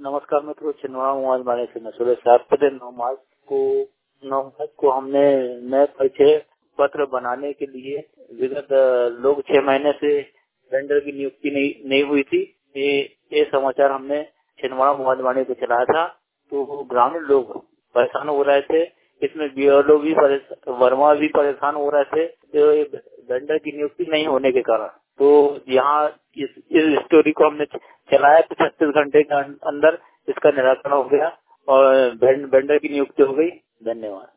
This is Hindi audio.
नमस्कार मित्रों, छिंदवाड़ा मोबाइल वाले से मैं सुरेश। 9 मार्च को हमने नए परिचय पत्र बनाने के लिए विगत लोग 6 महीने से वेंडर की नियुक्ति नहीं हुई थी। ये समाचार हमने छिंदवाड़ा मोबाइल वाले को चलाया था, तो ग्रामीण लोग परेशान हो रहे थे। इसमें बीएलओ भी वर्मा भी परेशान हो रहे थे, तो वेंडर की नियुक्ति नहीं होने के कारण। तो यहाँ इस स्टोरी को हमने चलाया, 36 घंटे के अंदर इसका निराकरण हो गया और वेंडर की नियुक्ति हो गई। धन्यवाद।